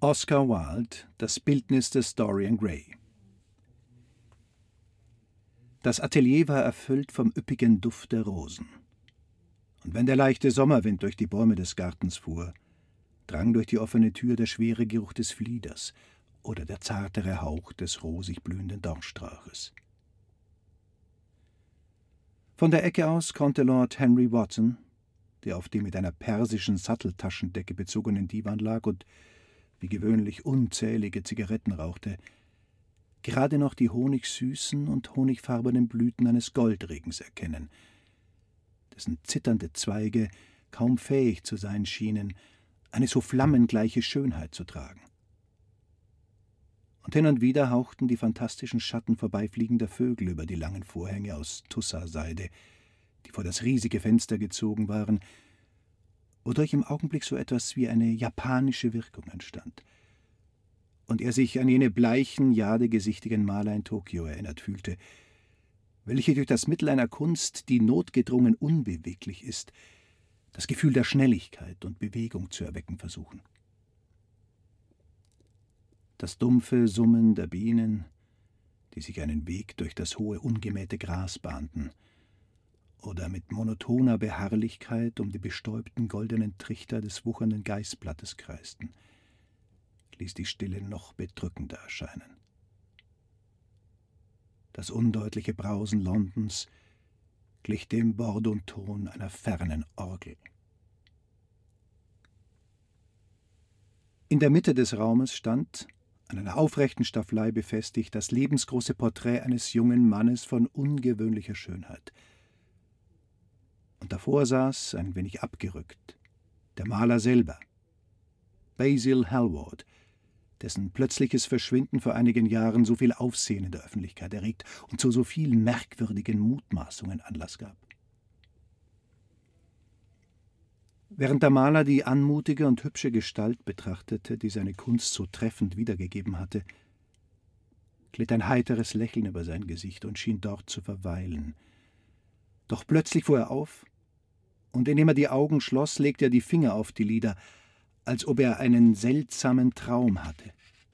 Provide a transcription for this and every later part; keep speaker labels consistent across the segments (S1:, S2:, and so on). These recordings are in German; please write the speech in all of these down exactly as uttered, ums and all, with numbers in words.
S1: Oscar Wilde, das Bildnis des Dorian Gray. Das Atelier war erfüllt vom üppigen Duft der Rosen. Und wenn der leichte Sommerwind durch die Bäume des Gartens fuhr, drang durch die offene Tür der schwere Geruch des Flieders oder der zartere Hauch des rosig blühenden Dornstrauches. Von der Ecke aus konnte Lord Henry Wotton, der auf dem mit einer persischen Satteltaschendecke bezogenen Divan lag und wie gewöhnlich unzählige Zigaretten rauchte, gerade noch die honigsüßen und honigfarbenen Blüten eines Goldregens erkennen, dessen zitternde Zweige kaum fähig zu sein schienen, eine so flammengleiche Schönheit zu tragen. Und hin und wieder hauchten die fantastischen Schatten vorbeifliegender Vögel über die langen Vorhänge aus Tussa-Seide, die vor das riesige Fenster gezogen waren, wodurch im Augenblick so etwas wie eine japanische Wirkung entstand, und er sich an jene bleichen, jadegesichtigen Maler in Tokio erinnert fühlte, welche durch das Mittel einer Kunst, die notgedrungen unbeweglich ist, das Gefühl der Schnelligkeit und Bewegung zu erwecken versuchen. Das dumpfe Summen der Bienen, die sich einen Weg durch das hohe, ungemähte Gras bahnten, oder mit monotoner Beharrlichkeit um die bestäubten goldenen Trichter des wuchernden Geißblattes kreisten, ließ die Stille noch bedrückender erscheinen. Das undeutliche Brausen Londons glich dem Bordunton einer fernen Orgel. In der Mitte des Raumes stand, an einer aufrechten Staffelei befestigt, das lebensgroße Porträt eines jungen Mannes von ungewöhnlicher Schönheit. Und davor saß, ein wenig abgerückt, der Maler selber, Basil Hallward, dessen plötzliches Verschwinden vor einigen Jahren so viel Aufsehen in der Öffentlichkeit erregt und zu so vielen merkwürdigen Mutmaßungen Anlass gab. Während der Maler die anmutige und hübsche Gestalt betrachtete, die seine Kunst so treffend wiedergegeben hatte, glitt ein heiteres Lächeln über sein Gesicht und schien dort zu verweilen. Doch plötzlich fuhr er auf, und indem er die Augen schloss, legte er die Finger auf die Lider, als ob er einen seltsamen Traum hatte.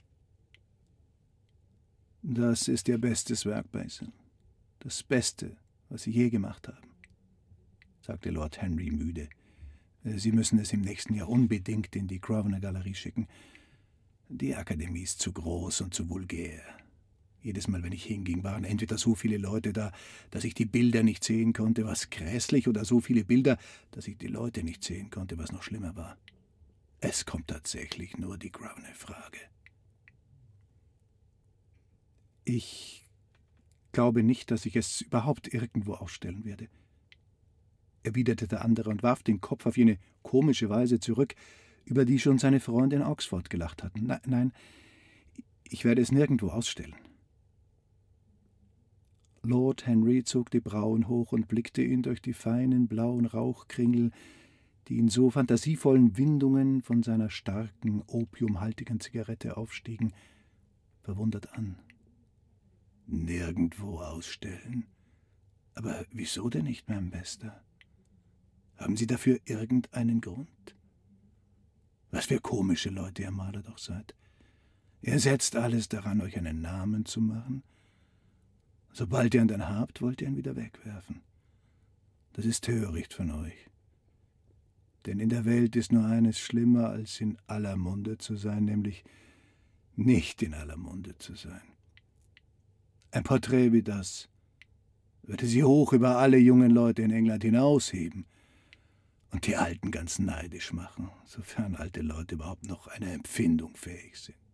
S1: »Das ist Ihr bestes Werk, Basil. Das Beste, was Sie je gemacht haben«, sagte Lord Henry müde. »Sie müssen es im nächsten Jahr unbedingt in die Grosvenor Galerie schicken. Die Akademie ist zu groß und zu vulgär. Jedes Mal, wenn ich hinging, waren entweder so viele Leute da, dass ich die Bilder nicht sehen konnte, was grässlich, oder so viele Bilder, dass ich die Leute nicht sehen konnte, was noch schlimmer war. Es kommt tatsächlich nur die Grosvenor-Frage.« »Ich glaube nicht, dass ich es überhaupt irgendwo ausstellen werde«, erwiderte der andere und warf den Kopf auf jene komische Weise zurück, über die schon seine Freunde in Oxford gelacht hatten. Nein, nein, ich werde es nirgendwo ausstellen.« Lord Henry zog die Brauen hoch und blickte ihn durch die feinen blauen Rauchkringel, die in so fantasievollen Windungen von seiner starken, opiumhaltigen Zigarette aufstiegen, verwundert an. »Nirgendwo ausstellen? Aber wieso denn nicht, mein Bester? Haben Sie dafür irgendeinen Grund? Was für komische Leute ihr Maler doch seid. Ihr setzt alles daran, euch einen Namen zu machen. Sobald ihr ihn dann habt, wollt ihr ihn wieder wegwerfen. Das ist töricht von euch. Denn in der Welt ist nur eines schlimmer, als in aller Munde zu sein, nämlich nicht in aller Munde zu sein. Ein Porträt wie das würde sie hoch über alle jungen Leute in England hinausheben und die Alten ganz neidisch machen, sofern alte Leute überhaupt noch einer Empfindung fähig sind.